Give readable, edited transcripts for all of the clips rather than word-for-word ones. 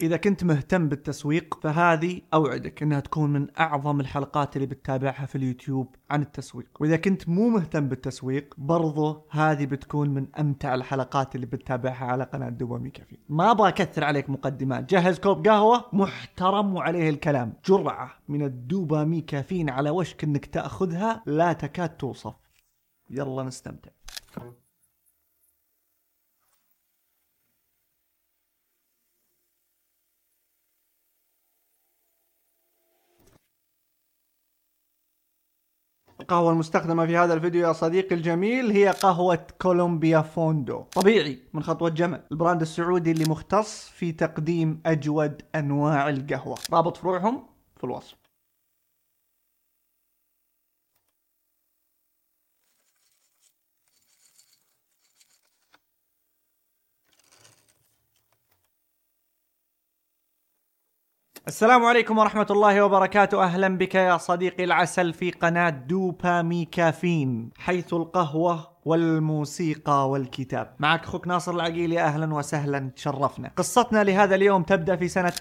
إذا كنت مهتم بالتسويق فهذه أوعدك أنها تكون من أعظم الحلقات اللي بتتابعها في اليوتيوب عن التسويق. وإذا كنت مو مهتم بالتسويق برضو هذه بتكون من أمتع الحلقات اللي بتتابعها على قناة دوبامي كافين. ما أبغى أكثر عليك مقدمات، جهز كوب قهوة محترم وعليه الكلام. جرعة من الدوبامي كافين على وشك أنك تأخذها لا تكاد توصف. يلا نستمتع. القهوة المستخدمة في هذا الفيديو يا صديقي الجميل هي قهوة كولومبيا فوندو، طبيعي من خطوة جمل، البراند السعودي اللي مختص في تقديم أجود أنواع القهوة. رابط فروعهم في الوصف. السلام عليكم ورحمة الله وبركاته. أهلا بك يا صديقي العسل في قناة دوبامي كافين، حيث القهوة والموسيقى والكتاب. معك أخوك ناصر العقيلي، أهلا وسهلا، تشرفنا. قصتنا لهذا اليوم تبدأ في سنة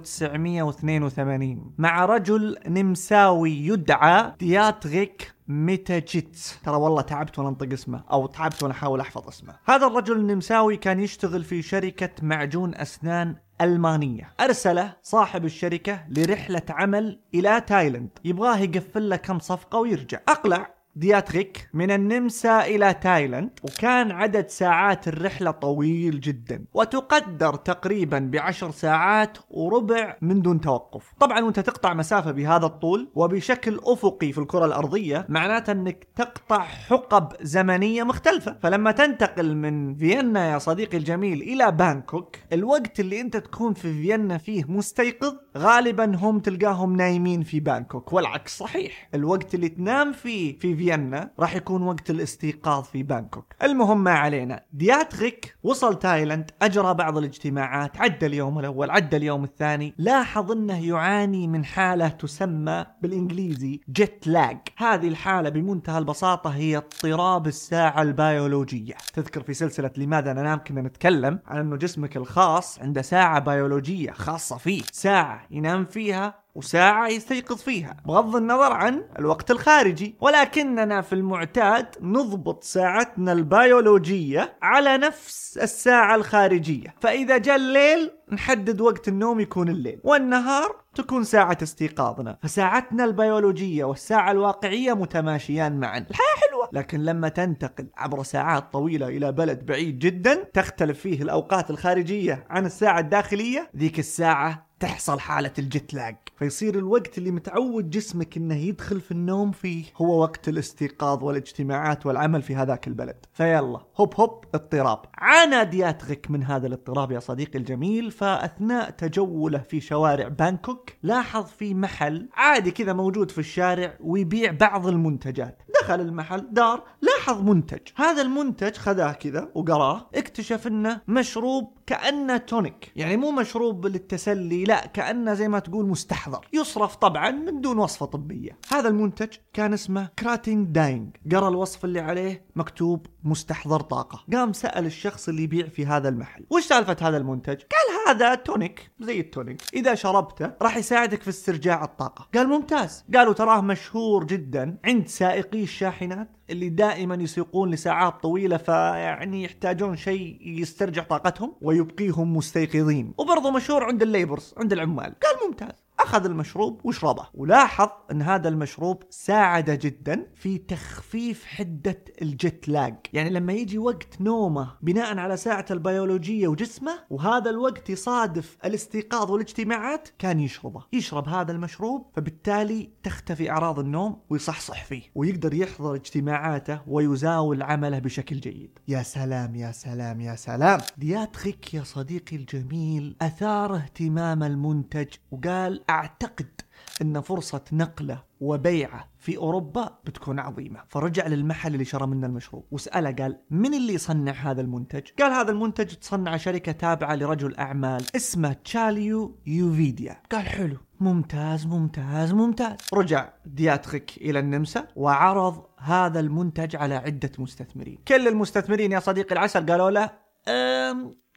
1982 مع رجل نمساوي يدعى دياتغيك ميتاجيتس. ترى والله تعبت وانا انطق اسمه، او تعبت وانا احاول احفظ اسمه. هذا الرجل النمساوي كان يشتغل في شركة معجون اسنان ألمانية. أرسله صاحب الشركة لرحلة عمل إلى تايلاند، يبغاه يقفل له كم صفقة ويرجع. أقلع دياتغيك من النمسا إلى تايلاند، وكان عدد ساعات الرحلة طويل جدا، وتقدر تقريبا ب10 ساعات وربع من دون توقف. طبعا وانت تقطع مسافة بهذا الطول وبشكل أفقي في الكرة الأرضية معناته أنك تقطع حقب زمنية مختلفة. فلما تنتقل من فيينا يا صديقي الجميل إلى بانكوك، الوقت اللي انت تكون في فيينا فيه مستيقظ غالبا هم تلقاهم نايمين في بانكوك، والعكس صحيح. الوقت اللي تنام فيه في فيينا راح يكون وقت الاستيقاظ في بانكوك. المهم ما علينا. دياتغيك وصل تايلاند، أجرى بعض الاجتماعات، عدى اليوم الأول، عدى اليوم الثاني، لاحظ أنه يعاني من حالة تسمى بالإنجليزي جيت لاج. هذه الحالة بمنتهى البساطة هي اضطراب الساعة البيولوجية. تذكر في سلسلة لماذا ننام كنا نتكلم عن أنه جسمك الخاص عنده ساعة بيولوجية خاصة فيه، ساعة ينام فيها وساعة يستيقظ فيها، بغض النظر عن الوقت الخارجي. ولكننا في المعتاد نضبط ساعتنا البيولوجية على نفس الساعة الخارجية، فإذا جاء الليل نحدد وقت النوم يكون الليل، والنهار تكون ساعة استيقاظنا. فساعتنا البيولوجية والساعة الواقعية متماشيان معا. الحياة حلوة. لكن لما تنتقل عبر ساعات طويلة إلى بلد بعيد جدا تختلف فيه الأوقات الخارجية عن الساعة الداخلية، ذيك الساعة تحصل حالة الجيت لاج، فيصير الوقت اللي متعود جسمك انه يدخل في النوم فيه هو وقت الاستيقاظ والاجتماعات والعمل في هذاك البلد. فيلا هوب هوب اضطراب. عانى دياتغيك من هذا الاضطراب يا صديقي الجميل. فأثناء تجوله في شوارع بانكوك لاحظ في محل عادي كذا موجود في الشارع ويبيع بعض المنتجات. دخل المحل، دار، لاحظ منتج. هذا المنتج خذاه كذا وقراه، اكتشف انه مشروب كأنه تونيك، يعني مو مشروب للتسلي، لا كأنه زي ما تقول مستحضر، يصرف طبعا من دون وصفة طبية. هذا المنتج كان اسمه كراتين داينج. قرأ الوصف اللي عليه مكتوب مستحضر طاقة. قام سأل الشخص اللي يبيع في هذا المحل وش سالفة هذا المنتج؟ قال هذا تونيك زي التونيك، إذا شربته راح يساعدك في استرجاع الطاقة. قال ممتاز. قالوا تراه مشهور جدا عند سائقي الشاحنات اللي دائما يسيقون لساعات طويلة، فيعني يحتاجون شيء يسترجع طاقتهم ويبقيهم مستيقظين، وبرضه مشهور عند الليبرز عند العمال. قال ممتاز. أخذ المشروب وشربه، ولاحظ أن هذا المشروب ساعده جدا في تخفيف حدة الجيت لاج. يعني لما يجي وقت نومه بناء على ساعة البيولوجية وجسمه وهذا الوقت يصادف الاستيقاظ والاجتماعات، كان يشرب هذا المشروب، فبالتالي تختفي أعراض النوم ويصحصح فيه ويقدر يحضر اجتماعاته ويزاول عمله بشكل جيد. يا سلام يا سلام يا سلام. دياتغيك يا صديقي الجميل أثار اهتمام المنتج وقال أعتقد أن فرصة نقله وبيعه في أوروبا بتكون عظيمة. فرجع للمحل اللي شرى منه المشروب وسأله، قال من اللي يصنع هذا المنتج؟ قال هذا المنتج تصنع شركة تابعة لرجل أعمال اسمه تشاليو يوفيديا. قال حلو، ممتاز ممتاز ممتاز. رجع دياتغيك إلى النمسا وعرض هذا المنتج على عدة مستثمرين. كل المستثمرين يا صديقي العسل قالوا له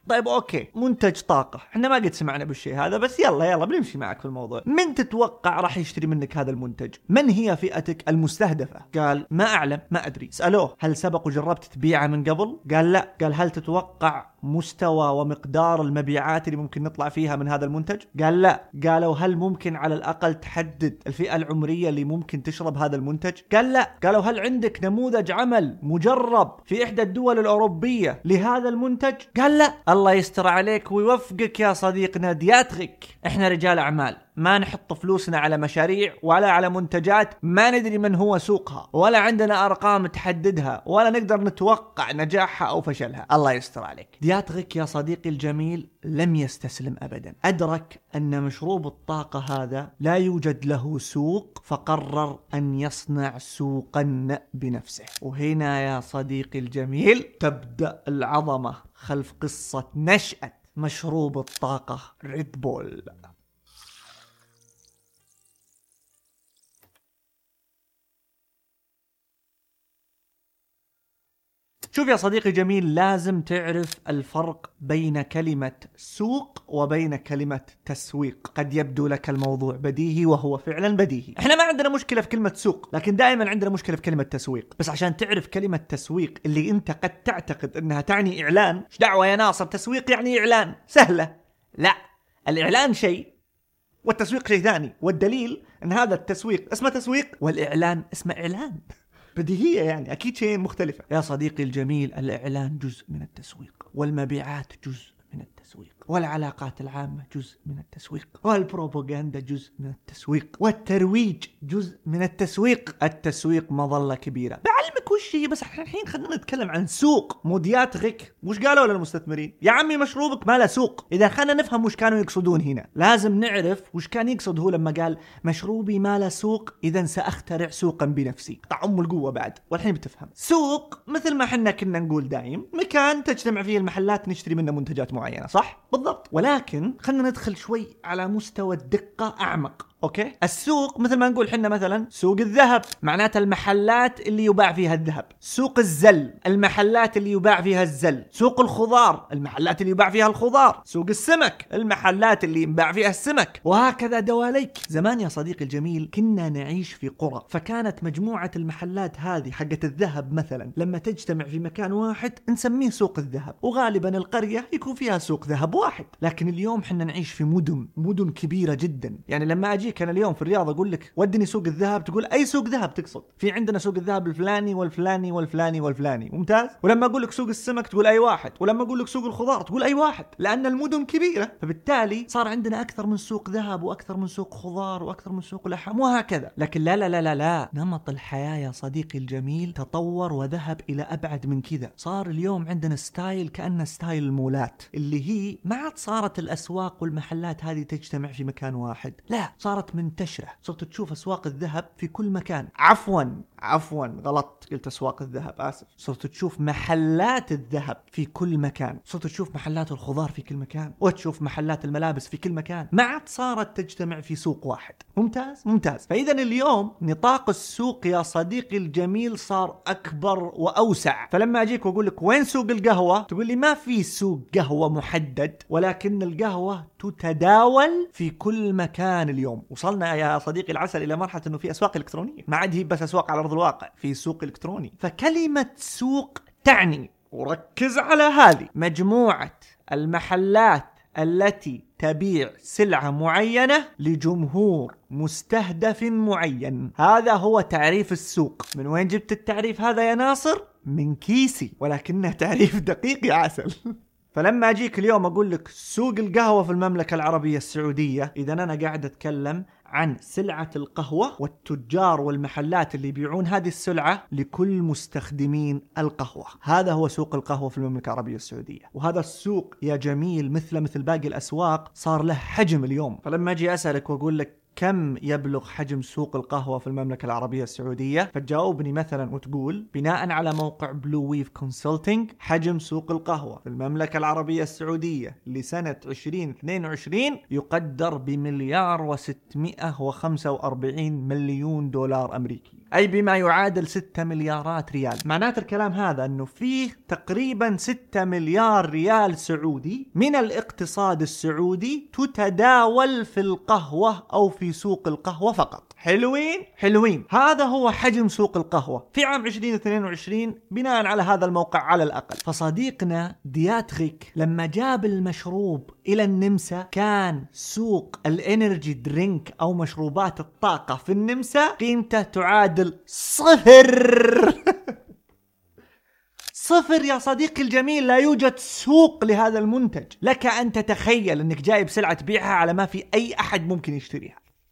طيب اوكي، منتج طاقة، احنا ما قد سمعنا بالشيء هذا، بس يلا بنمشي معك في الموضوع. من تتوقع راح يشتري منك هذا المنتج؟ من هي فئتك المستهدفة؟ قال ما اعلم، ما ادري. سألوه هل سبق وجربت تبيعه من قبل؟ قال لا. قال هل تتوقع مستوى ومقدار المبيعات اللي ممكن نطلع فيها من هذا المنتج؟ قال لا. قالوا هل ممكن على الأقل تحدد الفئة العمرية اللي ممكن تشرب هذا المنتج؟ قال لا. قالوا هل عندك نموذج عمل مجرب في إحدى الدول الأوروبية لهذا المنتج؟ قال لا. الله يستر عليك ويوفقك يا صديقنا دياتريك، احنا رجال أعمال، ما نحط فلوسنا على مشاريع ولا على منتجات ما ندري من هو سوقها، ولا عندنا أرقام تحددها، ولا نقدر نتوقع نجاحها أو فشلها. الله يستر عليك. دياتريك يا صديقي الجميل لم يستسلم أبدا، أدرك أن مشروب الطاقة هذا لا يوجد له سوق، فقرر أن يصنع سوقا بنفسه. وهنا يا صديقي الجميل تبدأ العظمة خلف قصة نشأة مشروب الطاقة ريد بول. شوف يا صديقي جميل، لازم تعرف الفرق بين كلمة سوق وبين كلمة تسويق. قد يبدو لك الموضوع بديهي وهو فعلا بديهي، احنا ما عندنا مشكلة في كلمة سوق، لكن دائما عندنا مشكلة في كلمة تسويق. بس عشان تعرف كلمة تسويق اللي انت قد تعتقد انها تعني اعلان، ايش دعوة يا ناصر تسويق يعني اعلان؟ سهلة. لا، الاعلان شيء والتسويق شيء ثاني، والدليل ان هذا التسويق اسمه تسويق والاعلان اسمه اعلان. بديهية يعني، أكيد شيء مختلفة. يا صديقي الجميل، الإعلان جزء من التسويق، والمبيعات جزء من التسويق، والعلاقات العامة جزء من التسويق، والبروباغندا جزء من التسويق، والترويج جزء من التسويق. التسويق مظلة كبيرة. بعلمك وش هي، بس الحين خلينا نتكلم عن سوق. مودياتريك وش قالوا للمستثمرين؟ يا عمي مشروبك ما له سوق. إذا خلينا نفهم وش كانوا يقصدون هنا، لازم نعرف وش كان يقصد هو لما قال مشروبي ما له سوق، إذا سأخترع سوقا بنفسي. طعم القوة بعد، والحين بتفهم. سوق مثل ما حنا كنا نقول دايم مكان تجتمع فيه المحلات نشتري منه منتجات معينة، صح؟ بالضبط. ولكن خلنا ندخل شوي على مستوى الدقة أعمق. اوكي، السوق مثل ما نقول حنا مثلا سوق الذهب، معناته المحلات اللي يباع فيها الذهب. سوق الزل، المحلات اللي يباع فيها الزل. سوق الخضار، المحلات اللي يباع فيها الخضار. سوق السمك، المحلات اللي يباع فيها السمك، وهكذا دواليك. زمان يا صديقي الجميل كنا نعيش في قرى، فكانت مجموعة المحلات هذه حقة الذهب مثلا لما تجتمع في مكان واحد نسميه سوق الذهب، وغالبا القرية يكون فيها سوق ذهب واحد. لكن اليوم حنا نعيش في مدن كبيرة جدا. يعني لما أجي كان اليوم في الرياض أقول لك ودني سوق الذهب، تقول أي سوق ذهب تقصد؟ في عندنا سوق الذهب الفلاني والفلاني والفلاني والفلاني. ممتاز. ولما أقول لك سوق السمك تقول أي واحد، ولما أقول لك سوق الخضار تقول أي واحد، لأن المدن كبيرة، فبالتالي صار عندنا أكثر من سوق ذهب وأكثر من سوق خضار وأكثر من سوق لحم وهكذا. لكن لا لا لا لا لا، نمط الحياة يا صديقي الجميل تطور وذهب إلى أبعد من كذا. صار اليوم عندنا ستايل كأنه ستايل المولات، اللي هي ما عاد صارت الأسواق والمحلات هذه تجتمع في مكان واحد، لا، صارت منتشرة. صرت تشوف أسواق الذهب في كل مكان. عفوا غلط، قلت أسواق الذهب، آسف. صرت تشوف محلات الذهب في كل مكان، صرت تشوف محلات الخضار في كل مكان، وتشوف محلات الملابس في كل مكان. ما عاد صارت تجتمع في سوق واحد. ممتاز. فإذا اليوم نطاق السوق يا صديقي الجميل صار أكبر وأوسع. فلما أجيك وأقول لك وين سوق القهوة، تقول لي ما في سوق قهوة محدد، ولكن القهوة تتداول في كل مكان. اليوم وصلنا يا صديقي العسل إلى مرحلة أنه في أسواق إلكترونية، ما عاد هي بس أسواق على أرض الواقع، في سوق إلكتروني. فكلمة سوق تعني، وركز على هذه، مجموعة المحلات التي تبيع سلعة معينة لجمهور مستهدف معين. هذا هو تعريف السوق. من وين جبت التعريف هذا يا ناصر؟ من كيسي، ولكنه تعريف دقيق يا عسل. فلما أجيك اليوم أقول لك سوق القهوة في المملكة العربية السعودية، إذا أنا قاعد أتكلم عن سلعة القهوة والتجار والمحلات اللي يبيعون هذه السلعة لكل مستخدمين القهوة. هذا هو سوق القهوة في المملكة العربية السعودية. وهذا السوق يا جميل مثل باقي الأسواق صار له حجم اليوم. فلما أجي أسألك وأقول لك كم يبلغ حجم سوق القهوة في المملكة العربية السعودية، فتجاوبني مثلا وتقول بناء على موقع بلو ويف كونسلتينج حجم سوق القهوة في المملكة العربية السعودية لسنة 2022 يقدر ب1,645,000,000 دولار أمريكي. أي بما يعادل 6 مليارات ريال. معنات الكلام هذا أنه فيه تقريبا 6 مليار ريال سعودي من الاقتصاد السعودي تتداول في القهوة أو في سوق القهوة فقط. حلوين حلوين. هذا هو حجم سوق القهوة في عام 2022 بناء على هذا الموقع على الأقل. فصديقنا دياتريك لما جاب المشروب إلى النمسا كان سوق الانرجي درينك أو مشروبات الطاقة في النمسا قيمته تعادل 0. 0 يا صديقي الجميل. لا يوجد سوق لهذا المنتج. لك أن تتخيل أنك جايب سلعة تبيعها على ما في أي أحد ممكن يشتريها.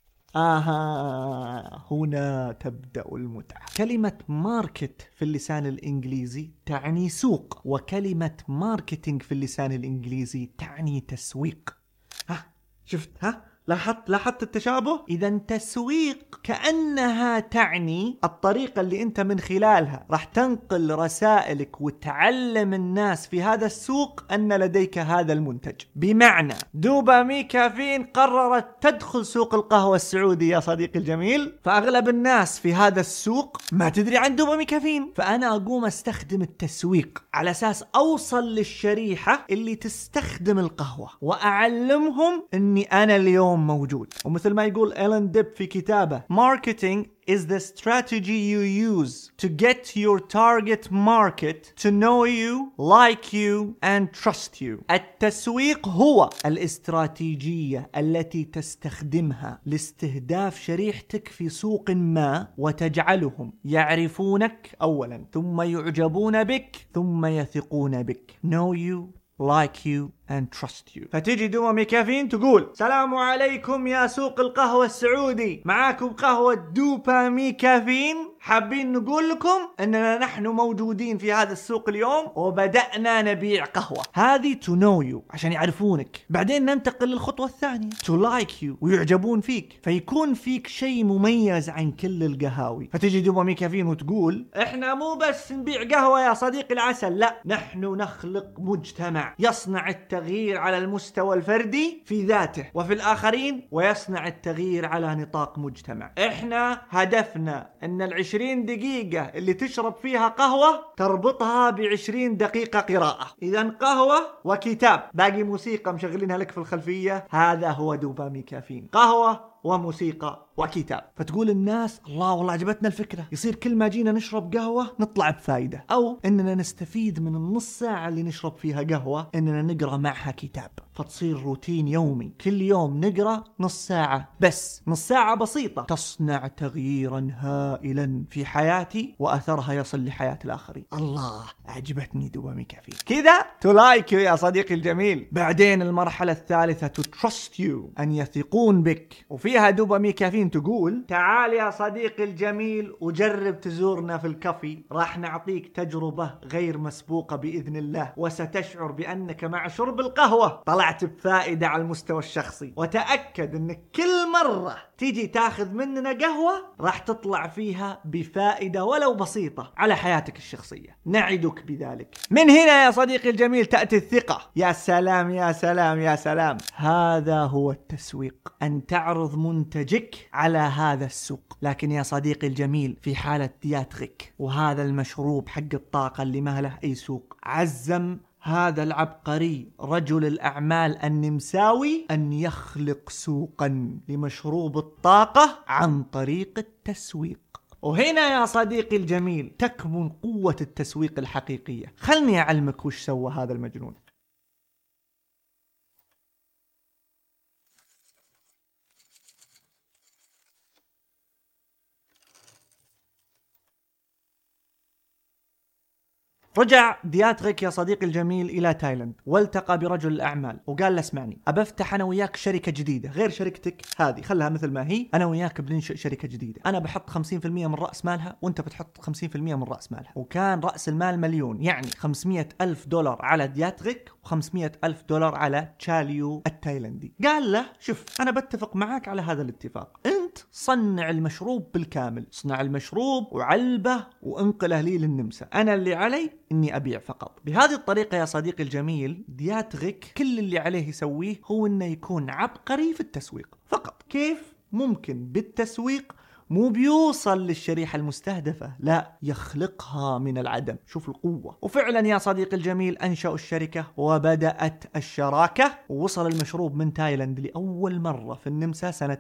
هنا تبدأ المتعة. كلمة ماركت في اللسان الإنجليزي تعني سوق، وكلمة ماركتينج في اللسان الإنجليزي تعني تسويق. شفت؟ لاحظت التشابه؟ إذا تسويق كأنها تعني الطريقة اللي أنت من خلالها راح تنقل رسائلك وتعلم الناس في هذا السوق أن لديك هذا المنتج. بمعنى دوبامي كافين قررت تدخل سوق القهوة السعودي يا صديقي الجميل، فأغلب الناس في هذا السوق ما تدري عن دوبامي كافين، فأنا أقوم أستخدم التسويق على أساس أوصل للشريحة اللي تستخدم القهوة وأعلمهم أني أنا اليوم موجود. ومثل ما يقول إيلان ديب في كتابه Marketing is the strategy you use to get your target market to know you, like you and trust you. التسويق هو الاستراتيجية التي تستخدمها لاستهداف شريحتك في سوق ما وتجعلهم يعرفونك أولا ثم يعجبون بك ثم يثقون بك. Know you, like you and trust you. فتيجي دوبامي كافين تقول سلام عليكم يا سوق القهوة السعودي، معاكم قهوة دوبامي كافين، حابين نقول لكم أننا نحن موجودين في هذا السوق اليوم وبدأنا نبيع قهوة. هذه to know you عشان يعرفونك. بعدين ننتقل للخطوة الثانية to like you ويعجبون فيك، فيكون فيك شيء مميز عن كل القهاوي. فتيجي دوبامي كافين وتقول احنا مو بس نبيع قهوة يا صديقي العسل، لا، نحن نخلق مجتمع يصنع التغيير على المستوى الفردي في ذاته وفي الآخرين ويصنع التغيير على نطاق مجتمع. احنا هدفنا ان 20 دقيقة اللي تشرب فيها قهوة تربطها ب20 دقيقة قراءة. إذا قهوة وكتاب، باقي موسيقى مشغلينها لك في الخلفية، هذا هو دوبامي كافين. قهوة وموسيقى وكتاب. فتقول الناس الله والله عجبتنا الفكرة، يصير كل ما جينا نشرب قهوة نطلع بفايدة، أو إننا نستفيد من النص ساعة اللي نشرب فيها قهوة إننا نقرأ معها كتاب، فتصير روتين يومي، كل يوم نقرأ نص ساعة، بس نص ساعة بسيطة تصنع تغييرا هائلا في حياتي وأثرها يصل لحياة الآخرين. الله عجبتني دوبامي كافين. كذا تلايك يا صديقي الجميل. بعدين المرحلة الثالثة to trust you، أن يثقون بك، وفيها دوبامي كافين تقول تعال يا صديقي الجميل وجرب تزورنا في الكافي، راح نعطيك تجربة غير مسبوقة بإذن الله، وستشعر بأنك مع شرب القهوة طلعت بفائدة على المستوى الشخصي، وتأكد أنك كل مرة تيجي تاخذ مننا قهوة راح تطلع فيها بفائدة ولو بسيطة على حياتك الشخصية، نعدك بذلك. من هنا يا صديقي الجميل تأتي الثقة. يا سلام يا سلام يا سلام، هذا هو التسويق، أن تعرض منتجك على هذا السوق. لكن يا صديقي الجميل في حالة دياتريك وهذا المشروب حق الطاقة اللي ما له أي سوق، عزم هذا العبقري رجل الأعمال النمساوي أن يخلق سوقا لمشروب الطاقة عن طريق التسويق. وهنا يا صديقي الجميل تكمن قوة التسويق الحقيقية. خلني أعلمك وش سوى هذا المجنون. رجع دياتريك يا صديقي الجميل إلى تايلاند والتقى برجل الأعمال وقال له اسمعني، أبفتح أنا وياك شركة جديدة غير شركتك هذه، خلها مثل ما هي، أنا وياك بننشئ شركة جديدة، أنا بحط 50% من رأس مالها وأنت بتحط 50% من رأس مالها. وكان رأس المال مليون، يعني 500,000 دولار على دياتريك و500,000 دولار على تشاليو التايلندي. قال له شوف أنا بتفق معك على هذا الاتفاق، أنت صنع المشروب بالكامل، صنع المشروب وعلبه وانقله لي للنمسا، أنا اللي علي إني أبيع فقط. بهذه الطريقة يا صديقي الجميل دياتريك كل اللي عليه يسويه هو إنه يكون عبقري في التسويق فقط. كيف؟ ممكن بالتسويق مو بيوصل للشريحة المستهدفة، لا يخلقها من العدم. شوف القوة. وفعلا يا صديقي الجميل أنشأوا الشركة وبدأت الشراكة، ووصل المشروب من تايلاند لأول مرة في النمسا سنة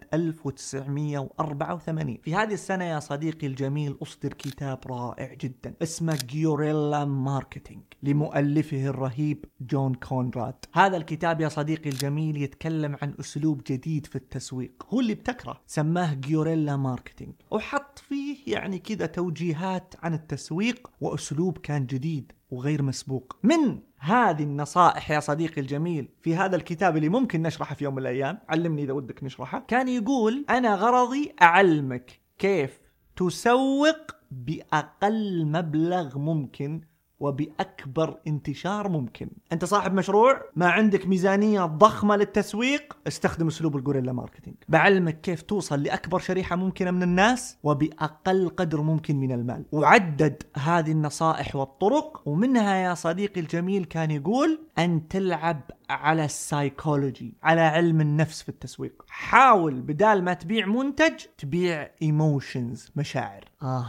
1984. في هذه السنة يا صديقي الجميل أصدر كتاب رائع جدا اسمه جيوريلا ماركتينج لمؤلفه الرهيب جون كونراد. هذا الكتاب يا صديقي الجميل يتكلم عن أسلوب جديد في التسويق هو اللي ابتكره، سماه جيوريلا ماركتينج، وحط فيه يعني كذا توجيهات عن التسويق وأسلوب كان جديد وغير مسبوق. من هذه النصائح يا صديقي الجميل في هذا الكتاب اللي ممكن نشرحه في يوم من الأيام، علمني إذا ودك نشرحه، كان يقول أنا غرضي أعلمك كيف تسوق بأقل مبلغ ممكن وبأكبر انتشار ممكن. أنت صاحب مشروع ما عندك ميزانية ضخمة للتسويق، استخدم أسلوب الجوريلا ماركتينج. بعلمك كيف توصل لأكبر شريحة ممكنة من الناس وبأقل قدر ممكن من المال. وعدد هذه النصائح والطرق، ومنها يا صديقي الجميل كان يقول أن تلعب على السايكولوجي، على علم النفس في التسويق. حاول بدال ما تبيع منتج تبيع ايموشنز، مشاعر.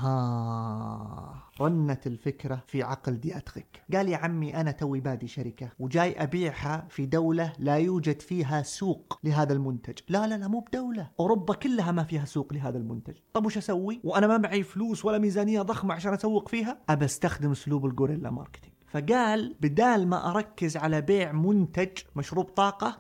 رنت الفكرة في عقل دياتريك. قال يا عمي أنا توي بادي شركة وجاي أبيعها في دولة لا يوجد فيها سوق لهذا المنتج. لا مو بدولة، أوروبا كلها ما فيها سوق لهذا المنتج. طب وش أسوي وأنا ما معي فلوس ولا ميزانية ضخمة عشان أسوق فيها؟ أبى استخدم أسلوب الجوريلا ماركتينج. فقال بدال ما أركز على بيع منتج مشروب طاقة،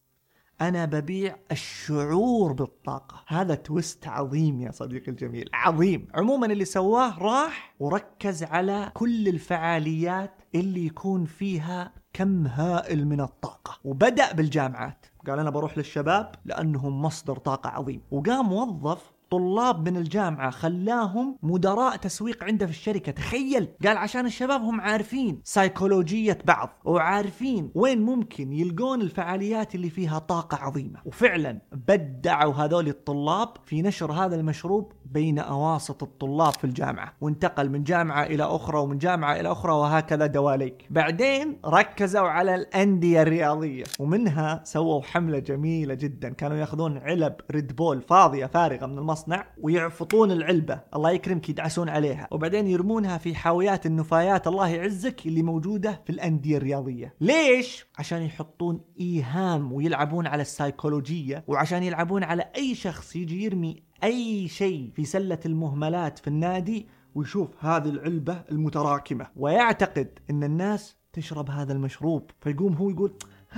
أنا ببيع الشعور بالطاقة. هذا تويست عظيم يا صديقي الجميل، عظيم. عموما اللي سواه راح وركز على كل الفعاليات اللي يكون فيها كم هائل من الطاقة، وبدأ بالجامعات. قال أنا بروح للشباب لأنهم مصدر طاقة عظيم، وقام وظف طلاب من الجامعة خلاهم مدراء تسويق عنده في الشركة. تخيل، قال عشان الشباب هم عارفين سيكولوجية بعض وعارفين وين ممكن يلقون الفعاليات اللي فيها طاقة عظيمة. وفعلا بدعوا هذول الطلاب في نشر هذا المشروب بين أواسط الطلاب في الجامعة، وانتقل من جامعة إلى أخرى ومن جامعة إلى أخرى وهكذا دواليك. بعدين ركزوا على الأندية الرياضية، ومنها سووا حملة جميلة جدا. كانوا ياخذون علب ريد بول فاضية فارغة من المصنع ويعفطون العلبة، الله يكرمك، يدعسون عليها، وبعدين يرمونها في حاويات النفايات الله يعزك اللي موجودة في الأندية الرياضية. ليش؟ عشان يحطون إيهام ويلعبون على السايكولوجية، وعشان يلعبون على أي شخص يجي يرمي أي شيء في سلة المهملات في النادي ويشوف هذه العلبة المتراكمة ويعتقد أن الناس تشرب هذا المشروب، فيقوم هو يقول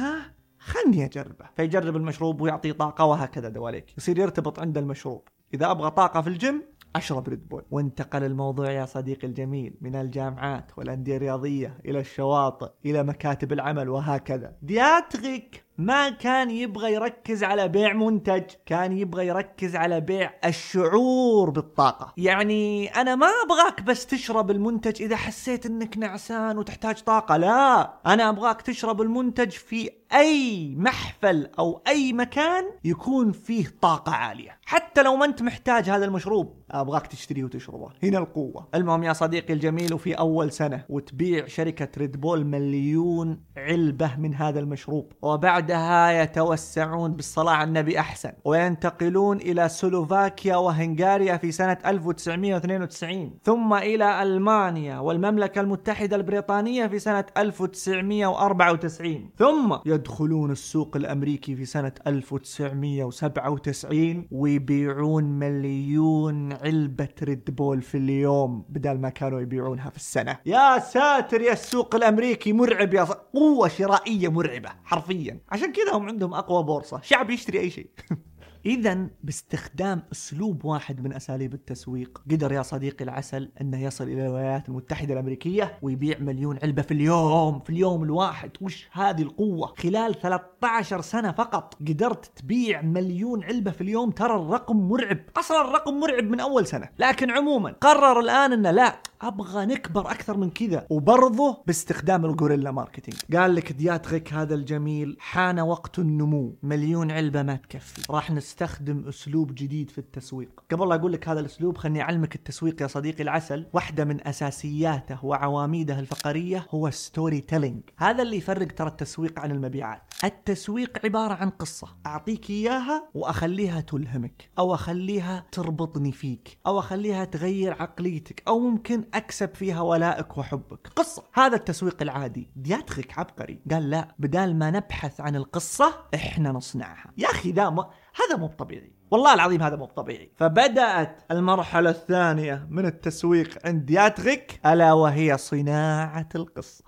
خلني أجربه، فيجرب المشروب ويعطي طاقة وهكذا دواليك. يصير يرتبط عند المشروب، إذا أبغى طاقة في الجيم أشرب ريد بول. وانتقل الموضوع يا صديقي الجميل من الجامعات والأندية الرياضية إلى الشواطئ إلى مكاتب العمل وهكذا. دياتريك ما كان يبغى يركز على بيع منتج، كان يبغى يركز على بيع الشعور بالطاقة. يعني أنا ما أبغاك بس تشرب المنتج إذا حسيت أنك نعسان وتحتاج طاقة، لا، أنا أبغاك تشرب المنتج في أي محفل أو أي مكان يكون فيه طاقة عالية، حتى لو ما أنت محتاج هذا المشروب أبغاك تشتريه وتشربه. هنا القوة. المهم يا صديقي الجميل، وفي أول سنة وتبيع شركة ريد بول 1,000,000 علبة من هذا المشروب، وبعدها يتوسعون بالصلاة على النبي أحسن وينتقلون إلى سلوفاكيا وهنغاريا في سنة 1992، ثم إلى ألمانيا والمملكة المتحدة البريطانية في سنة 1994، ثم يدخلون السوق الأمريكي في سنة 1997 ويبيعون 1,000,000 علبة ريد بول في اليوم بدل ما كانوا يبيعونها في السنة. يا ساتر يا السوق الأمريكي مرعب، يا قوة شرائية مرعبة حرفيا. عشان كذا هم عندهم أقوى بورصة، شعب يشتري أي شيء. إذن باستخدام أسلوب واحد من أساليب التسويق قدر يا صديقي العسل أنه يصل إلى الولايات المتحدة الأمريكية ويبيع 1,000,000 علبة في اليوم الواحد. وش هذه القوة؟ خلال 13 سنة فقط قدرت تبيع 1,000,000 علبة في اليوم. ترى الرقم مرعب، أصلا الرقم مرعب من أول سنة، لكن عموما قرر الآن أنه لا، أبغى نكبر أكثر من كذا، وبرضه باستخدام الجوريلا ماركتينج. قال لك دياتريك هذا الجميل حان وقت النمو، 1,000,000 علبة ما تكفي، راح نستخدم أسلوب جديد في التسويق. قبل لا أقول لك هذا الأسلوب خلني أعلمك التسويق يا صديقي العسل. واحدة من أساسياته وعواميده الفقرية هو ستوري تيلينج. هذا اللي يفرق ترى التسويق عن المبيعات. التسويق عبارة عن قصة أعطيك إياها وأخليها تلهمك، أو أخليها تربطني فيك، أو أخليها تغير عقليتك، أو ممكن أكسب فيها ولائك وحبك. قصة. هذا التسويق العادي. دياتريك عبقري قال لا، بدال ما نبحث عن القصة إحنا نصنعها. يا أخي هذا مو طبيعي، والله العظيم هذا مو طبيعي. فبدأت المرحلة الثانية من التسويق عند دياتريك، ألا وهي صناعة القصة.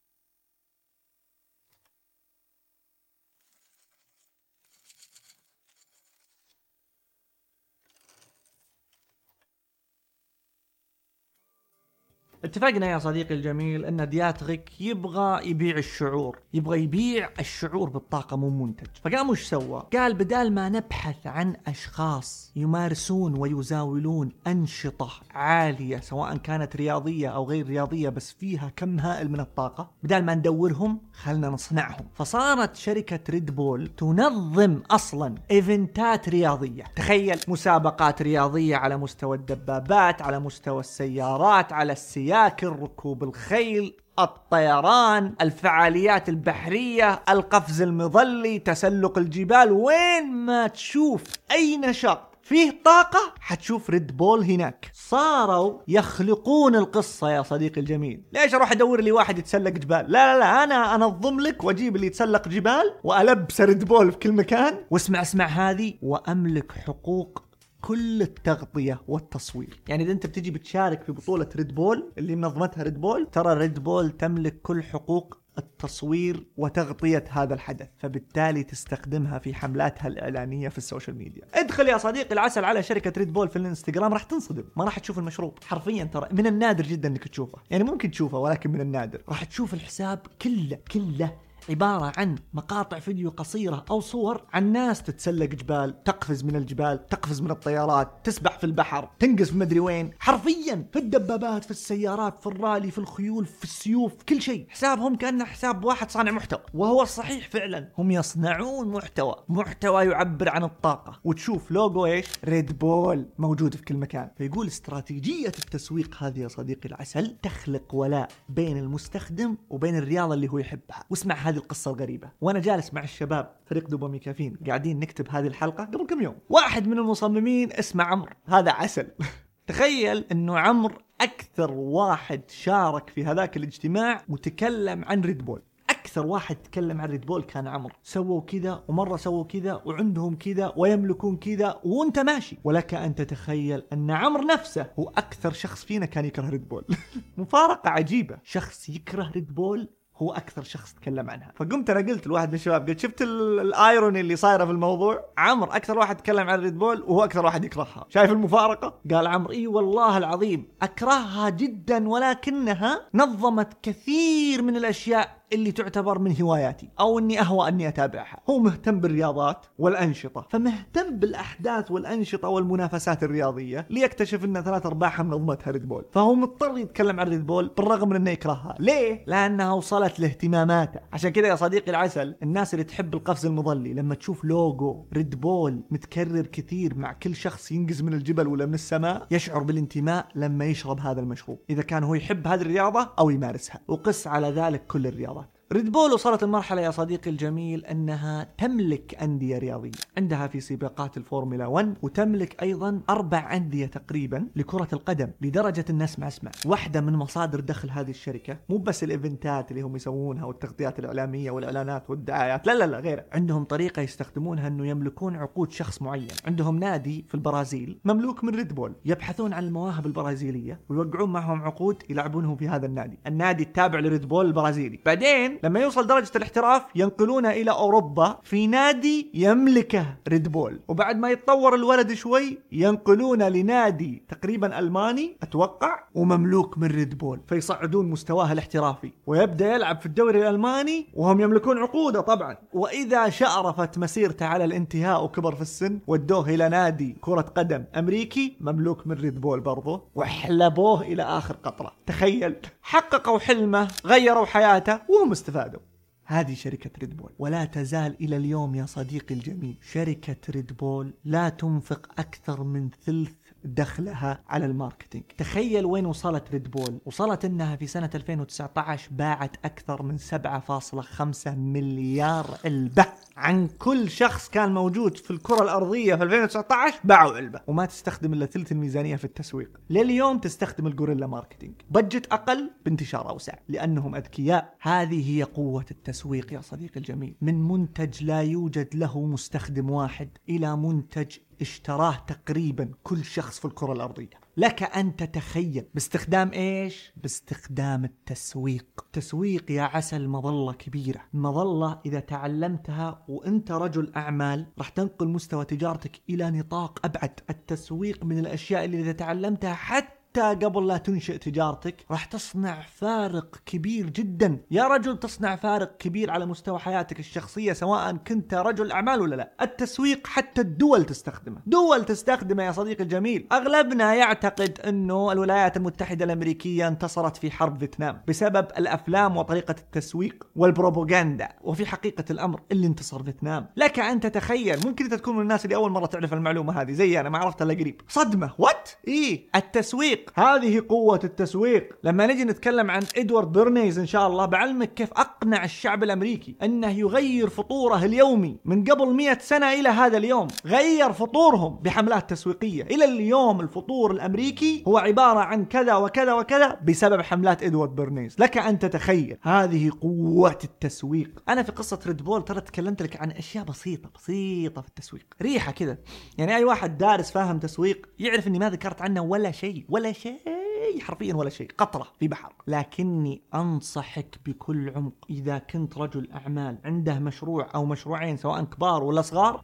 اتفقنا يا صديقي الجميل ان دياتريك يبغى يبيع الشعور، يبغى يبيع الشعور بالطاقة مو منتج. فقام وش سوى؟ قال بدال ما نبحث عن اشخاص يمارسون ويزاولون انشطة عالية سواء كانت رياضية او غير رياضية بس فيها كم هائل من الطاقة، بدال ما ندورهم خلنا نصنعهم. فصارت شركة ريد بول تنظم اصلا ايفنتات رياضية. تخيل، مسابقات رياضية على مستوى الدبابات، على مستوى السيارات، على السياكل، ركوب الخيل، الطيران، الفعاليات البحرية، القفز المظلي، تسلق الجبال. وين ما تشوف أي نشاط فيه طاقة حتشوف ريد بول هناك. صاروا يخلقون القصة يا صديقي الجميل. ليش أروح أدور لي واحد يتسلق جبال؟ لا أنا أنظم لك وأجيب اللي يتسلق جبال وألبس ريد بول في كل مكان. واسمع هذه، وأملك حقوق كل التغطية والتصوير. يعني إذا أنت بتجي بتشارك في بطولة ريد بول اللي منظمتها ريد بول، ترى ريد بول تملك كل حقوق التصوير وتغطية هذا الحدث، فبالتالي تستخدمها في حملاتها الإعلانية في السوشيال ميديا. ادخل يا صديقي العسل على شركة ريد بول في الانستغرام، راح تنصدم، ما راح تشوف المشروب حرفيا. ترى من النادر جدا انك تشوفه، يعني ممكن تشوفه ولكن من النادر. راح تشوف الحساب كله عبارة عن مقاطع فيديو قصيرة أو صور عن ناس تتسلق جبال، تقفز من الجبال، تقفز من الطيارات، تسبح في البحر، تنقز في مدري وين، حرفيا في الدبابات، في السيارات، في الرالي، في الخيول، في السيوف، كل شيء. حسابهم كأنه حساب واحد صانع محتوى، وهو الصحيح فعلا هم يصنعون محتوى يعبر عن الطاقة. وتشوف لوجو ايش؟ ريد بول موجود في كل مكان. فيقول استراتيجية التسويق هذه يا صديقي العسل تخلق ولاء بين المستخدم وبين الرياضة اللي هو يحبها. واسمع هذه القصة الغريبة. وانا جالس مع الشباب فريق دوبامين كافين قاعدين نكتب هذه الحلقة قبل كم يوم، واحد من المصممين اسمه عمرو، هذا عسل. تخيل انه عمرو اكثر واحد شارك في هذاك الاجتماع وتكلم عن ريد بول. أكثر واحد تكلم عن ريد بول كان عمرو. سووا كذا ومرة سووا كذا وعندهم كذا ويملكون كذا وانت ماشي. ولك أن تتخيل أن عمرو نفسه هو أكثر شخص فينا كان يكره ريد بول. مفارقة عجيبة، شخص يكره ريد بول هو أكثر شخص تكلم عنها. فقمت أنا قلت لواحد من الشباب، قلت شفت الآيروني اللي صايرة في الموضوع؟ عمرو أكثر واحد تكلم عن ريد بول وهو أكثر واحد يكرهها. شايف المفارقة؟ قال عمرو إيه والله العظيم أكرهها جدا، ولكنها نظمت كثير من الأشياء اللي تعتبر من هواياتي أو أني أهوى أني أتابعها. هو مهتم بالرياضات والأنشطة، فمهتم بالأحداث والأنشطة والمنافسات الرياضية ليكتشف أن 3/4 منظمتها ريد بول. فهو مضطر يتكلم عن ريد بول بالرغم من أنه يكرهها. ليه؟ لأنها وصلت لاهتماماته. عشان كذا يا صديقي العسل، الناس اللي تحب القفز المظلي لما تشوف لوجو ريد بول متكرر كثير مع كل شخص ينقز من الجبل ولا من السماء، يشعر بالانتماء لما يشرب هذا المشروب، إذا كان هو يحب هذه الرياضة أو يمارسها. وقس على ذلك كل الرياضات. ريد بول وصلت المرحلة يا صديقي الجميل أنها تملك أندية رياضية، عندها في سباقات الفورمولا 1، وتملك أيضا 4 أندية تقريبا لكرة القدم، لدرجة الناس اسمع واحدة من مصادر دخل هذه الشركة مو بس الإيفنتات اللي هم يسوونها والتغطيات الإعلامية والإعلانات والدعايات، لا غير، عندهم طريقة يستخدمونها أنه يملكون عقود شخص معين. عندهم نادي في البرازيل مملوك من ريد بول، يبحثون عن المواهب البرازيلية ويوقعون معهم عقود يلعبونهم في هذا النادي التابع لريد بول البرازيلي. بعدين لما يوصل درجة الاحتراف ينقلونه إلى أوروبا في نادي يملكه ريد بول، وبعد ما يتطور الولد شوي ينقلونه لنادي تقريبا ألماني أتوقع ومملوك من ريد بول، فيصعدون مستواه الاحترافي ويبدأ يلعب في الدوري الألماني وهم يملكون عقوده طبعا. وإذا شأرفت مسيرته على الانتهاء وكبر في السن ودوه إلى نادي كرة قدم أمريكي مملوك من ريد بول برضه، وحلبوه إلى آخر قطرة. تخيل، حققوا حلمه، غيروا حياته وهم استفادوا. هذه شركة ريد بول. ولا تزال إلى اليوم يا صديقي الجميل شركة ريد بول لا تنفق أكثر من ثلث دخلها على الماركتينج. تخيل وين وصلت ريد بول. وصلت انها في سنة 2019 باعت اكثر من 7.5 مليار علبة. عن كل شخص كان موجود في الكرة الارضية في 2019 باعوا علبة. وما تستخدم الا ثلث الميزانية في التسويق. لليوم تستخدم الجوريلا ماركتينج، بجت اقل بانتشار اوسع لانهم اذكياء. هذه هي قوة التسويق يا صديقي الجميل. من منتج لا يوجد له مستخدم واحد الى منتج اشتراه تقريبا كل شخص في الكرة الأرضية. لك أن تتخيل باستخدام إيش؟ باستخدام التسويق. تسويق يا عسل مظلة كبيرة، مظلة إذا تعلمتها وأنت رجل أعمال راح تنقل مستوى تجارتك إلى نطاق أبعد. التسويق من الأشياء اللي إذا تعلمتها حتى قبل لا تنشئ تجارتك راح تصنع فارق كبير جدا. يا رجل تصنع فارق كبير على مستوى حياتك الشخصية سواء كنت رجل أعمال ولا لا. التسويق حتى الدول تستخدمه يا صديقي الجميل. أغلبنا يعتقد أنه الولايات المتحدة الأمريكية انتصرت في حرب فيتنام بسبب الأفلام وطريقة التسويق والبروباغندا، وفي حقيقة الأمر اللي انتصر فيتنام. لك أن تتخيل ممكن تكون من الناس اللي أول مرة تعرف المعلومة هذه زي أنا ما عرفتها إلا قريب. صدمة التسويق. هذه قوة التسويق. لما نجي نتكلم عن إدوارد برنيز إن شاء الله بعلمك كيف أقنع الشعب الأمريكي أنه يغير فطوره اليومي من قبل 100 سنة إلى هذا اليوم. غير فطورهم بحملات تسويقية. إلى اليوم الفطور الأمريكي هو عبارة عن كذا وكذا وكذا بسبب حملات إدوارد برنيز. لك أن تتخيل هذه قوة التسويق. أنا في قصة ريد بول ترى تكلمت لك عن أشياء بسيطة في التسويق، ريحة كذا. يعني أي واحد دارس فاهم تسويق يعرف أني ما ذكرت عنه ولا شيء حرفيا ولا شيء، قطرة في بحر. لكني أنصحك بكل عمق إذا كنت رجل أعمال عنده مشروع أو مشروعين سواء كبار ولا صغار،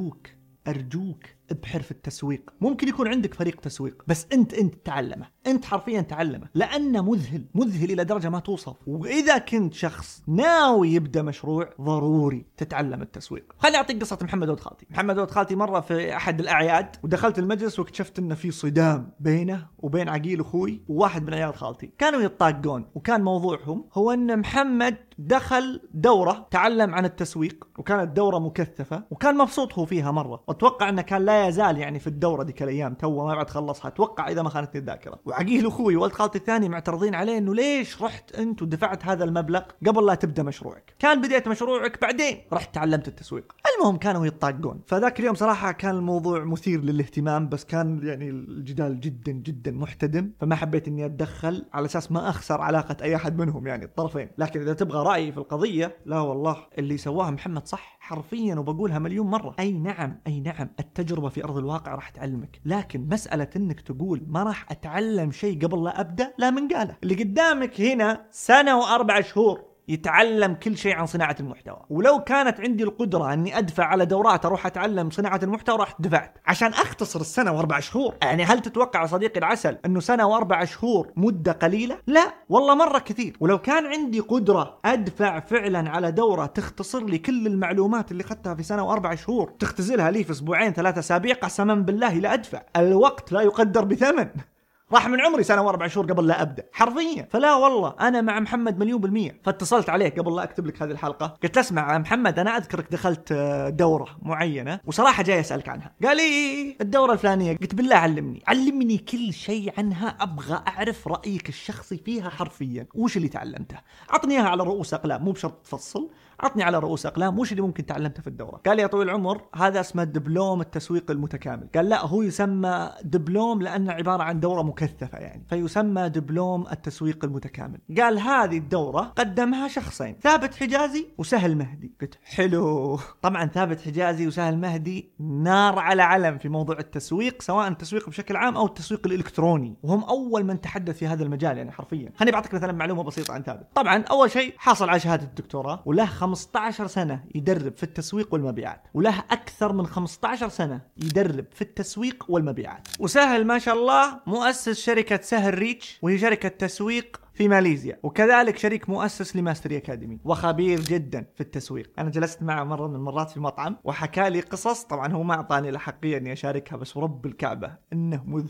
أرجوك ابحر في التسويق. ممكن يكون عندك فريق تسويق بس انت تعلمه، انت حرفيا تعلمه، لانه مذهل الى درجه ما توصف. واذا كنت شخص ناوي يبدا مشروع ضروري تتعلم التسويق. خليني اعطيك قصه محمد ولد خالتي. مره في احد الاعياد ودخلت المجلس واكتشفت انه في صدام بينه وبين عقيل اخوي وواحد من عيال خالتي. كانوا يتطاقون وكان موضوعهم هو ان محمد دخل دورة تعلم عن التسويق وكانت دورة مكثفة وكان مبسوط هو فيها مرة، واتوقع انه كان لا يزال يعني في الدورة ديك الايام تو ما بعد خلصها اتوقع اذا ما خانتني الذاكرة. وعقيل اخوي ولد خالتي الثاني معترضين عليه انه ليش رحت انت ودفعت هذا المبلغ قبل لا تبدا مشروعك؟ كان بديت مشروعك بعدين رحت تعلمت التسويق. المهم كانوا يتطاقون. فذاك اليوم صراحة كان الموضوع مثير للاهتمام بس كان يعني الجدال جدا جدا محتدم، فما حبيت اني اتدخل على اساس ما اخسر علاقة اي احد منهم يعني الطرفين. لكن اذا تبغى رأيي في القضية، لا والله اللي سواه محمد صح حرفيا، وبقولها مليون مرة. أي نعم التجربة في أرض الواقع راح تعلمك، لكن مسألة إنك تقول ما راح أتعلم شيء قبل لا أبدأ، لا من قاله. اللي قدامك هنا 1 و4 شهور يتعلم كل شيء عن صناعة المحتوى، ولو كانت عندي القدرة أني أدفع على دورات أروح أتعلم صناعة المحتوى راح دفعت عشان أختصر 1 و4 شهور. يعني هل تتوقع صديقي العسل أنه 1 و4 شهور مدة قليلة؟ لا والله مرة كثير. ولو كان عندي قدرة أدفع فعلا على دورة تختصر لي كل المعلومات اللي خدتها في 1 و4 شهور تختزلها لي في 2-3 أسابيع، قسما بالله لا أدفع. الوقت لا يقدر بثمن. راح من عمري 1 و4 شهور قبل لا أبدأ حرفيا. فلا والله أنا مع محمد 1,000,000%. فاتصلت عليه قبل لا أكتب لك هذه الحلقة، قلت أسمع محمد أنا أذكرك دخلت دورة معينة وصراحة جاي أسألك عنها. قال لي الدورة الفلانية. قلت بالله علمني كل شيء عنها، أبغى أعرف رأيك الشخصي فيها حرفيا. وش اللي تعلمته؟ عطني إياها على رؤوس أقلام، مو بشرط تفصل، عطني على رؤوس أقلام وش اللي ممكن تعلمته في الدورة. قال لي يا طويل العمر هذا اسمه دبلوم التسويق المتكامل. قال لا هو يسمى دبلوم لأنه عبارة عن دورة مكثفة يعني، فيسمى دبلوم التسويق المتكامل. قال هذه الدورة قدمها شخصين، ثابت حجازي وسهل مهدي. قلت حلو. طبعا ثابت حجازي وسهل مهدي نار على علم في موضوع التسويق، سواء التسويق بشكل عام أو التسويق الإلكتروني، وهم أول من تحدث في هذا المجال يعني حرفيا. خليني بعطيك مثلا معلومة بسيطة عن ثابت. طبعا أول شيء حاصل على شهادة الدكتوراه، وله 15 سنة يدرب في التسويق والمبيعات، وله أكثر من 15 سنة يدرب في التسويق والمبيعات. وسهل ما شاء الله مؤسس شركة سهل ريتش، وهي شركة تسويق في ماليزيا، وكذلك شريك مؤسس لماستري أكاديمي، وخبير جدا في التسويق. أنا جلست معه مرة من المرات في مطعم وحكى لي قصص، طبعا هو ما أعطاني الحقية أني أشاركها، بس ورب الكعبة إنه مذهل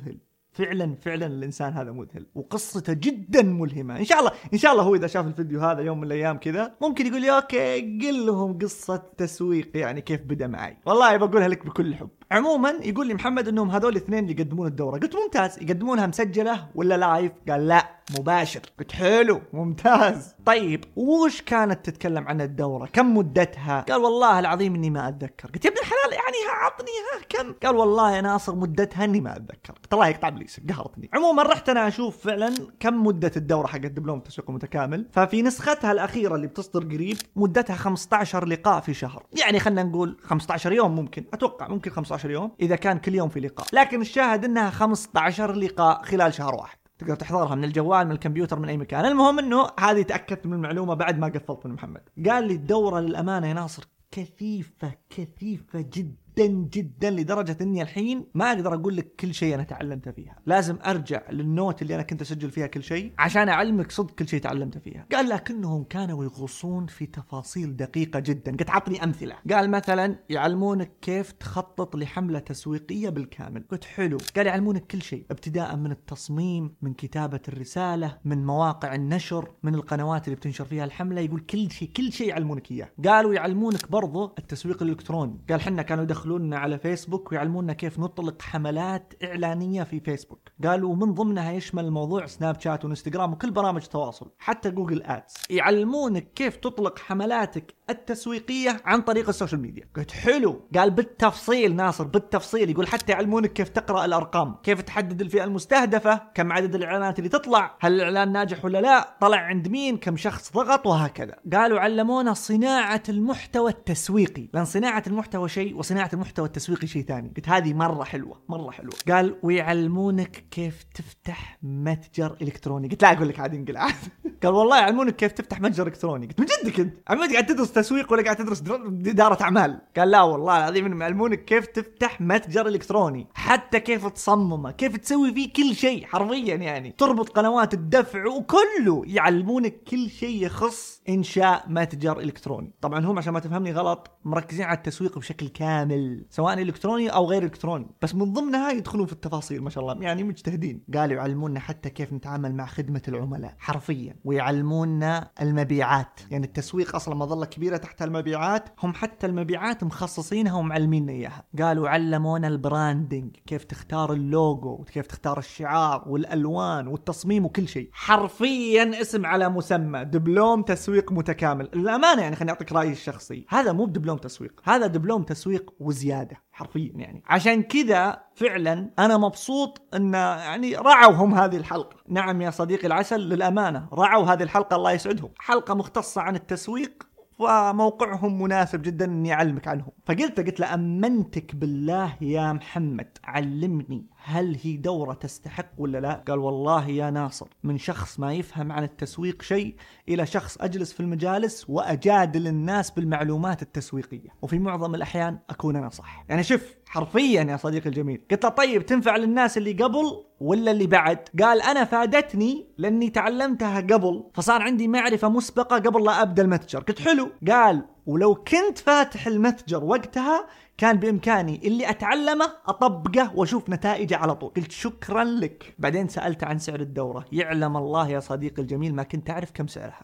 فعلا فعلا الانسان هذا مذهل وقصته جدا ملهمه. ان شاء الله هو اذا شاف الفيديو هذا يوم من الايام كذا ممكن يقول لي اوكي قل لهم قصه تسويق يعني كيف بدا معي. والله بقولها لك بكل حب. عموما يقول لي محمد انهم هذول الاثنين اللي يقدمون الدوره. قلت ممتاز، يقدمونها مسجله ولا لايف؟ قال لا مباشر. قلت حلو ممتاز. طيب وش كانت تتكلم عن الدوره؟ كم مدتها؟ قال والله العظيم اني ما اتذكر. قلت يا ابن الحلال يعني عطني كم؟ قال والله يا ناصر مدتها اني ما اتذكر. قلت الله يقطع ابليسك قهرتني. عموما رحت انا اشوف فعلا كم مده الدوره حق دبلوم التسويق المتكامل. ففي نسختها الاخيره اللي بتصدر قريب مدتها 15 لقاء في شهر، يعني خلينا نقول 15 يوم، ممكن اتوقع ممكن 15 يوم اذا كان كل يوم في لقاء، لكن الشاهد انها 15 لقاء خلال شهر واحد. تقدر تحضرها من الجوال من الكمبيوتر من اي مكان. المهم انه هذه تاكدت من المعلومه بعد ما قفلت من محمد. قال لي الدوره للامانه يا ناصر كثيفه جدا لدرجة اني الحين ما اقدر اقول لك كل شيء انا تعلمته فيها، لازم ارجع للنوت اللي انا كنت اسجل فيها كل شيء عشان اعلمك صدق كل شيء تعلمته فيها. قال لكنهم كانوا يغوصون في تفاصيل دقيقة جدا. قلت عطني امثلة. قال مثلا يعلمونك كيف تخطط لحملة تسويقية بالكامل. قلت حلو. قال يعلمونك كل شيء ابتداء من التصميم، من كتابة الرسالة، من مواقع النشر، من القنوات اللي بتنشر فيها الحملة. يقول كل شيء يعلمونك اياه. قالوا يعلمونك برضو التسويق الالكتروني. قال حنا كانوا يدخلوننا على فيسبوك ويعلمونا كيف نطلق حملات إعلانية في فيسبوك. قالوا من ضمنها يشمل الموضوع سناب شات وانستغرام وكل برامج التواصل حتى جوجل آدز. يعلمونك كيف تطلق حملاتك التسويقية عن طريق السوشيال ميديا. قلت حلو. قال بالتفصيل ناصر بالتفصيل. يقول حتى يعلمونك كيف تقرأ الأرقام، كيف تحدد الفئة المستهدفة، كم عدد الإعلانات اللي تطلع، هل الإعلان ناجح ولا لا، طلع عند مين، كم شخص ضغط، وهكذا. قالوا علمونا صناعة المحتوى التسويقي، لأن صناعة المحتوى شيء وصناعة المحتوى التسويقي شيء ثاني. قلت هذه مرة حلوة. قال ويعلمونك كيف تفتح متجر إلكتروني. قلت لا أقول لك عادي انقلع. قال والله يعلمونك كيف تفتح متجر إلكتروني. قلت من جدك أنت عمود قاعد تدرس تسويق ولا قاعد تدرس إدارة أعمال؟ قال لا والله العظيم يعلمونك كيف تفتح متجر إلكتروني، حتى كيف تصممه، كيف تسوي فيه كل شيء حرفيا، يعني تربط قنوات الدفع وكله. يعلمونك كل شيء يخص إنشاء متجر إلكتروني. طبعا هم عشان ما تفهمني غلط مركزين على التسويق بشكل كامل سواء إلكتروني أو غير إلكتروني، بس من ضمنها يدخلون في التفاصيل ما شاء الله، يعني مجتهدين. قالوا يعلمونا حتى كيف نتعامل مع خدمة العملاء حرفيا، ويعلمونا المبيعات، يعني التسويق أصلا مظلة كبيرة تحت المبيعات، هم حتى المبيعات مخصصينها ومعلميننا إياها. قالوا علمونا البراندنج، كيف تختار اللوجو وكيف تختار الشعار والألوان والتصميم وكل شيء. حرفيا اسم على مسمى، دبلوم تسويق متكامل. الأمانة يعني خليني أعطيك رأيي الشخصي، هذا مو بدبلوم تسويق، هذا دبلوم تسويق وزيادة حرفيا. يعني عشان كذا فعلا أنا مبسوط أن يعني رعوا هم هذه الحلقة. نعم يا صديقي العسل للأمانة رعوا هذه الحلقة، الله يسعدهم. حلقة مختصة عن التسويق وموقعهم مناسب جدا اني اعلمك عنهم. فقلت له امنتك بالله يا محمد علمني، هل هي دورة تستحق ولا لا؟ قال والله يا ناصر من شخص ما يفهم عن التسويق شيء الى شخص اجلس في المجالس واجادل الناس بالمعلومات التسويقية، وفي معظم الاحيان اكون انا صح. يعني شوف حرفيا يا صديقي الجميل. قلت له طيب تنفع للناس اللي قبل ولا اللي بعد؟ قال انا فادتني لاني تعلمتها قبل فصار عندي معرفة مسبقة قبل لا ابدا المتجر. قلت حلو. قال ولو كنت فاتح المتجر وقتها كان بإمكاني اللي أتعلمه أطبقه وأشوف نتائجه على طول. قلت شكرا لك. بعدين سألت عن سعر الدورة. يعلم الله يا صديقي الجميل ما كنت أعرف كم سعرها.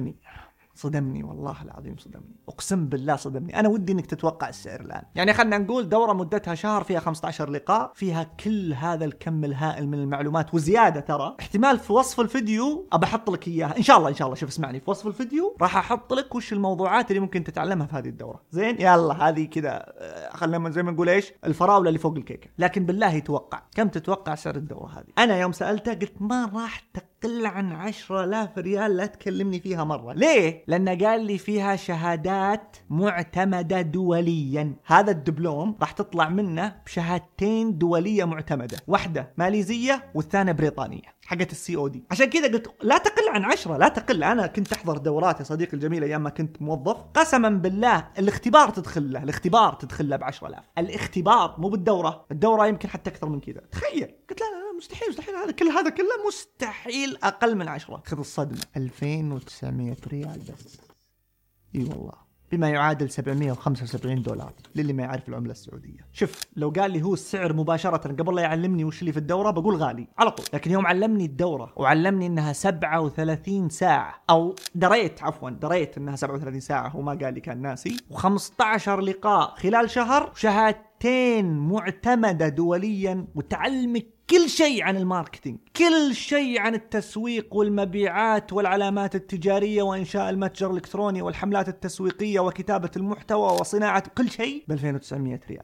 صدمني والله العظيم صدمني، أقسم بالله صدمني. أنا ودي إنك تتوقع السعر الآن. يعني خلنا نقول دورة مدتها شهر، فيها 15 لقاء، فيها كل هذا الكم الهائل من المعلومات وزيادة. ترى احتمال في وصف الفيديو أبى أحط لك إياها إن شاء الله. شوف اسمعني، في وصف الفيديو راح أحط لك وش الموضوعات اللي ممكن تتعلمها في هذه الدورة. زين يلا هذه كذا خلنا زي ما نقول إيش الفراولة اللي فوق الكيكة. لكن بالله توقع كم تتوقع سعر الدورة هذه؟ أنا يوم سألته قلت ما راح تقل عن 10,000 ريال، لا تكلمني فيها مرة. ليه؟ لأن قال لي فيها شهادات معتمدة دوليا. هذا الدبلوم راح تطلع منه بشهادتين دولية معتمدة، واحدة ماليزية والثانية بريطانية حقت الCOD. عشان كذا قلت لا تقل عن 10، لا تقل. أنا كنت أحضر دورات يا صديقي الجميل أيام ما كنت موظف، قسما بالله الاختبار تدخل له ب10,000. الاختبار مو بالدورة، الدورة يمكن حتى أكثر من كذا. تخيل. قلت لا مستحيل هذا كله مستحيل أقل من 10. خذ الصدمة 2,900 ريال بس. اي والله بما يعادل 775 دولار للي ما يعرف العملة السعودية. شوف، لو قال لي هو السعر مباشرة قبل لا يعلمني وش اللي في الدورة بقول غالي على طول، لكن يوم علمني الدورة وعلمني انها 37 ساعة، او دريت انها 37 ساعة وما قال لي كان ناسي، و15 لقاء خلال شهر، وشهادتين معتمدة دوليا، وتعلمك كل شيء عن الماركتينج، كل شيء عن التسويق والمبيعات والعلامات التجارية وإنشاء المتجر الإلكتروني والحملات التسويقية وكتابة المحتوى وصناعة كل شيء ب 2900 ريال،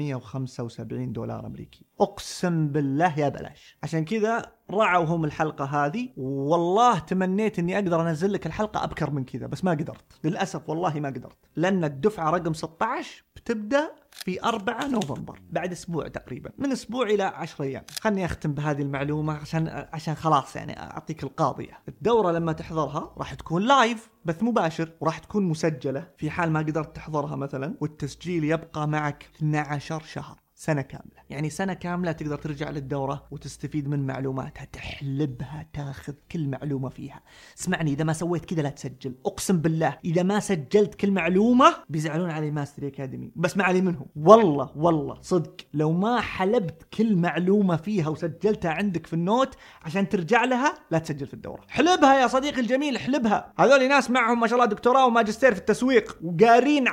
775 دولار أمريكي. أقسم بالله يا بلاش. عشان كذا رعوا هم الحلقة هذه، والله تمنيت أني أقدر أنزل لك الحلقة أبكر من كذا، بس ما قدرت للأسف، والله ما قدرت، لأن الدفعة رقم 16 بتبدأ في 4 نوفمبر، بعد أسبوع تقريبا، من أسبوع إلى 10 أيام. خلني أختم بهذه المعلومة عشان خلاص يعني أعطيك القاضية. الدورة لما تحضرها راح تكون لايف، بث مباشر، وراح تكون مسجلة في حال ما قدرت تحضرها مثلا، والتسجيل يبقى معك 12 شهر، سنة كاملة. يعني سنة كاملة تقدر ترجع للدورة وتستفيد من معلوماتها، تحلبها، تاخذ كل معلومة فيها. اسمعني، إذا ما سويت كذا لا تسجل، أقسم بالله إذا ما سجلت كل معلومة بيزعلون علي ماستري أكاديمي، بس ما علي منهم، والله صدق، لو ما حلبت كل معلومة فيها وسجلتها عندك في النوت عشان ترجع لها لا تسجل في الدورة. حلبها يا صديقي الجميل، احلبها. هذول ناس معهم ما شاء الله دكتوراه وماجستير في التسويق، وقارين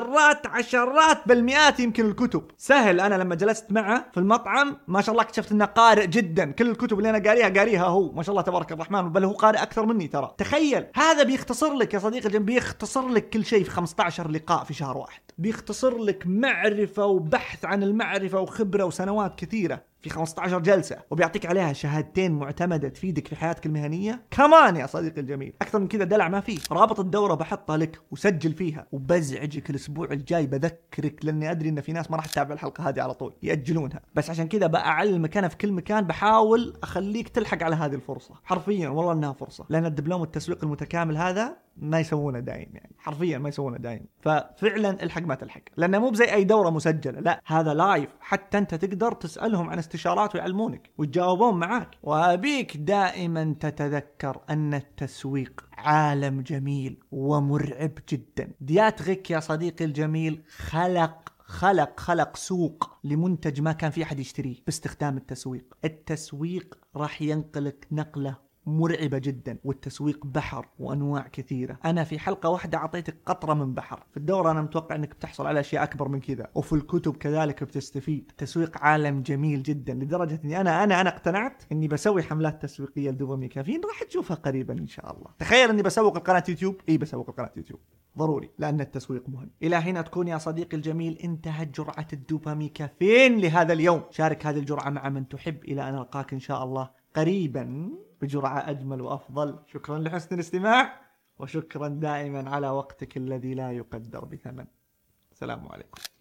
عشرات بالمئات يمكن الكتب. سهل. أنا لما جلست معه في المطعم ما شاء الله اكتشفت انه قارئ جدا، كل الكتب اللي انا قاريها هو ما شاء الله تبارك الرحمن، بل هو قارئ اكثر مني ترى. تخيل، هذا بيختصر لك يا صديقي الجنب، بيختصر لك كل شيء في 15 لقاء في شهر واحد، بيختصر لك معرفة وبحث عن المعرفة وخبرة وسنوات كثيرة في 15 جلسة، وبيعطيك عليها شهادتين معتمدة تفيدك في حياتك المهنية. كمان يا صديقي الجميل، أكثر من كذا دلع ما فيه. رابط الدورة بحطها لك وسجل فيها، وبزعجك الأسبوع الجاي بذكرك، لأني أدري إن في ناس ما راح تتابع الحلقة هذه على طول، يأجلونها، بس عشان كذا بأعلمك أنا في كل مكان، بحاول أخليك تلحق على هذه الفرصة. حرفيا والله إنها فرصة، لأن الدبلوم التسويق المتكامل هذا ما يسوونه دايم، يعني حرفيا ما يسوونه دايم. ففعلا الحق ما تلحق، لأنه مو بزي أي دورة مسجلة، لا هذا لايف، حتى أنت تقدر تسألهم عن استشارات ويعلمونك ويتجاوبون معاك. وأبيك دائما تتذكر أن التسويق عالم جميل ومرعب جدا. دياتريك يا صديقي الجميل خلق سوق لمنتج ما كان في أحد يشتريه باستخدام التسويق. التسويق راح ينقلك نقلة مرعبة جدا، والتسويق بحر وأنواع كثيرة. أنا في حلقة واحدة أعطيتك قطرة من بحر، في الدورة أنا متوقع أنك بتحصل على أشياء أكبر من كذا، وفي الكتب كذلك بتستفيد. التسويق عالم جميل جدا، لدرجة أني أنا اقتنعت أني بسوي حملات تسويقية لدوبامين كافيين، راح تشوفها قريبا إن شاء الله. تخيل أني بسوق القناة يوتيوب، بسوق القناة يوتيوب ضروري، لأن التسويق مهم. إلى هنا تكون يا صديقي الجميل انتهت جرعة الدوبامين كافيين لهذا اليوم. شارك هذه الجرعة مع من تحب، إلى أن ألقاك إن شاء الله قريبا بجرعة أجمل وأفضل. شكرا لحسن الاستماع، وشكرا دائما على وقتك الذي لا يقدر بثمن. السلام عليكم.